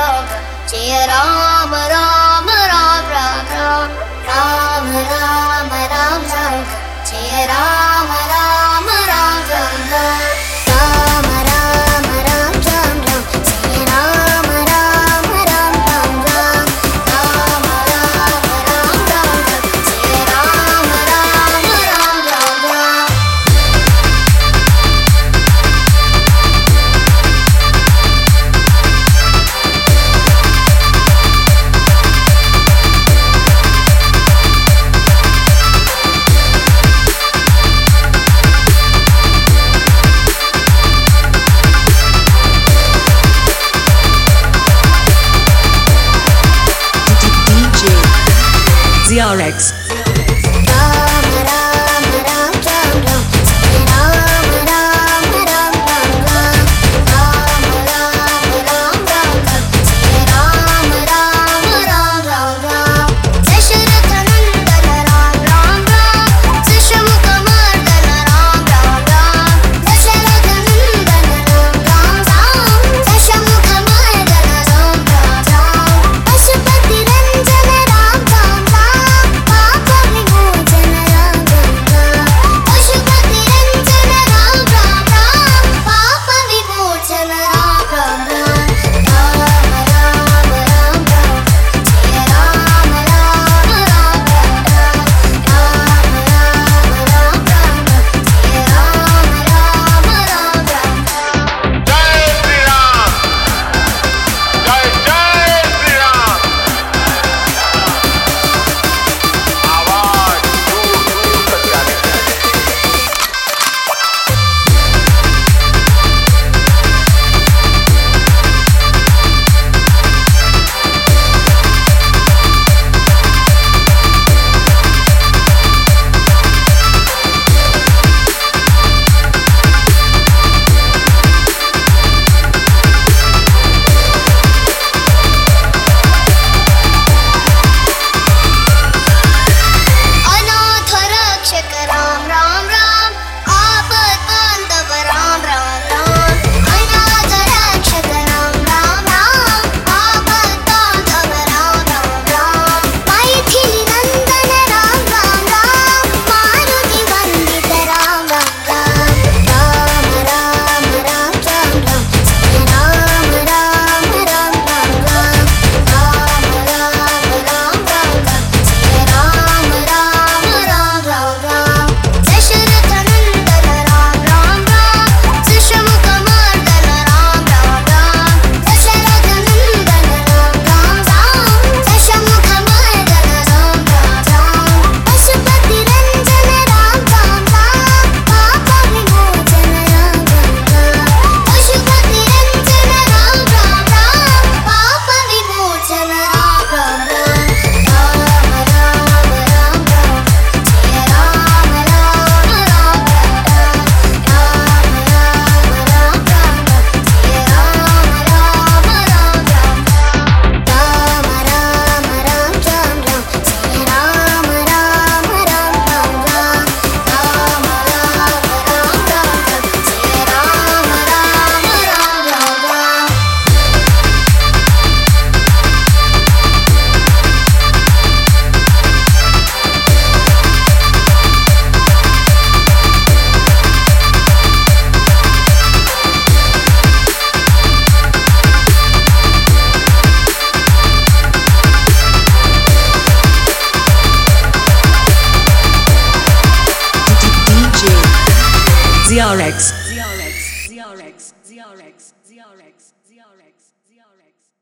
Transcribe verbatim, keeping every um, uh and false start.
Ram Jai Ram Ram Ram Ram Ram Ram Ram Ram Ram Jai Ram Ram Ram Ram Ram Ram Ram Ram Ram Ram Jai Ram Ram Ram Ram Ram Ram Ram Ram Ram Jai Ram Ram Ram Ram Ram Z R X. Ram Ram Ram Ram Ram Jai Ram Ram Ram Ram Ram Ram Ram Ram Ram Jai Ram Ram Ram Ram Ram Dasharatha Nandana Ram Ram Ram Sishamukha Mardana Ram Ram Ram Dasharatha Nandana Ram Ram Ram Sishamukha Mardana Ram Ram Ram Pashupati Ranjana Ram Ram Ram Papa Vimochana Ram Ram Ram Pashupati Ranjana Ram Ram Ram Papa Vimochana Ram Ram Ram Ram Ram Ram Ram Jai Ram Ram Ram Ram Ram Ram Ram Ram Jai Ram Ram Ram Ram जय श्री राम जय जय श्री राम आवाज दूर दूर तक जाने अनाथ रक्षक राम राम राम आपद बांधव राम राम राम अनाथ रक्षक राम राम राम आपद बांधव राम राम राम मैथिली नंदन राम राम राम मारुति वंदित राम राम राम राम राम राम राम राम जय राम राम राम राम राम राम राम राम राम राम जय राम राम राम राम राम दशरथ नंदन राम राम राम सुषमुख मर्दन राम राम राम दशरथ नंदन राम राम राम सुषमुख मर्दन राम राम राम पशुपति रंजन राम राम राम पाप विमोचन राम राम राम पशुपति रंजन राम राम राम पाप विमोचन राम राम राम राम राम राम राम जय राम राम राम राम राम राम राम राम जय राम राम राम राम राम राम राम राम राम राम जय राम राम राम राम राम राम राम राम राम राम जय Ram Ram Ram Ram Z R X. Z R X. Z R X. Z R X. Z R X. Z R X. Z R X.